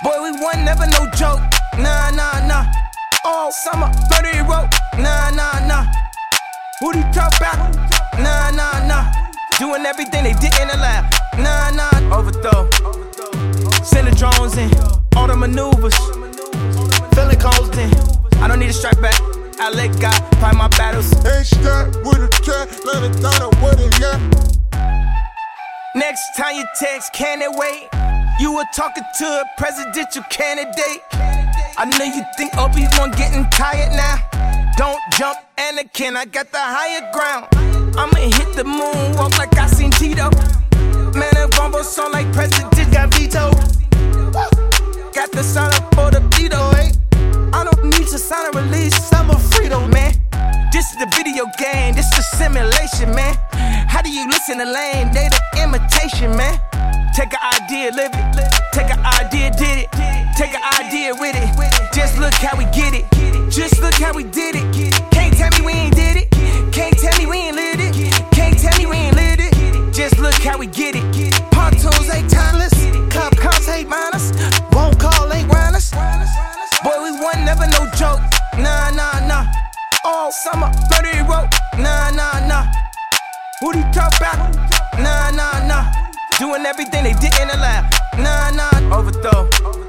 Boy, we won, never no joke. Nah, nah, nah. All summer, murder he wrote. Nah, nah, nah. Who do you talk about? Nah, nah, nah. Doing everything they did in the lab. Nah, nah. Overthrow. Send the drones in. All the maneuvers. Feeling constant. I don't need a strike back. I let God fight my battles. Ain't stuck with a cat, let it down with it, yeah. Next time you text, can it wait? You were talking to a presidential candidate. I know you think Obi-Wan getting tired now. Don't jump, Anakin, I got the higher ground. I'ma hit the moon, walk like I seen Tito. Man, a rumble song like President got veto. Got the sign up for the veto, eh? I don't need to sign a release, I'm a Frito, man. This is the video game, this is simulation, man. How do you listen to lame? They the imitation, man. Take an idea, live it. Take an idea, did it. Take an idea with it. Just look how we get it. Just look how we did it. Can't tell me we ain't did it. Can't tell me we ain't lit it. Can't tell me we ain't lit it. Just look how we get it. Pontoons ain't timeless. Cop cars ain't minus. Won't call ain't rhiners. Boy, we won, never no joke. Nah, nah, nah. All summer, murder he wrote. Nah, nah, nah. Who do you talk about? Nah, nah, nah. Doing everything they did in the lab. Nah, nah. Overthrow.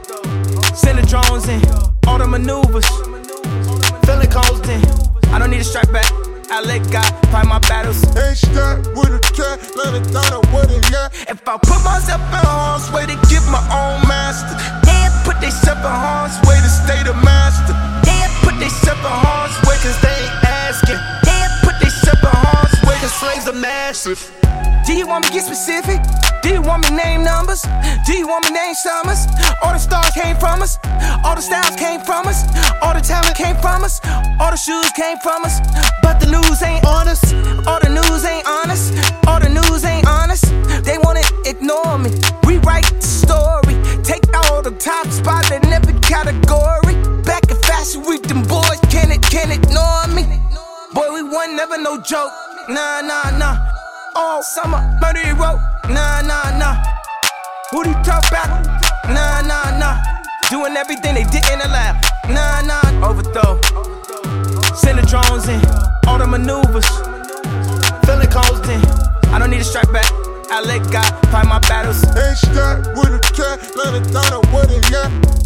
Send the drones in. All the maneuvers. Feeling constant. I don't need a strike back. I let God fight my battles. Ain't stuck with a cat, let it down with it, yeah. If I put myself in harm's way to give my own master, they put themselves in harm's way to stay the master. They put themselves in harm's way cause they ain't asking. They put themselves in harm's way cause slaves are massive. Do you want me to get specific? Do you want me to name numbers? Do you want me to name summers? All the stars came from us. All the styles came from us. All the talent came from us. All the shoes came from us. But the news ain't on us. All the news ain't honest. All the news ain't honest. They wanna ignore me. Rewrite the story. Take all the top spots in every category. Back in fashion week, them boys can't ignore me. Boy, we won, never no joke. Nah, nah, nah. All summer, murder he wrote. Nah, nah, nah. Who do you talk about? Nah, nah, nah. Doing everything they did in the lab. Nah, nah. Overthrow. Send the drones in. All the maneuvers. Feeling constant. I don't need a strike back. I let God fight my battles. Ain't stuck with a cat, let it down with it, yeah.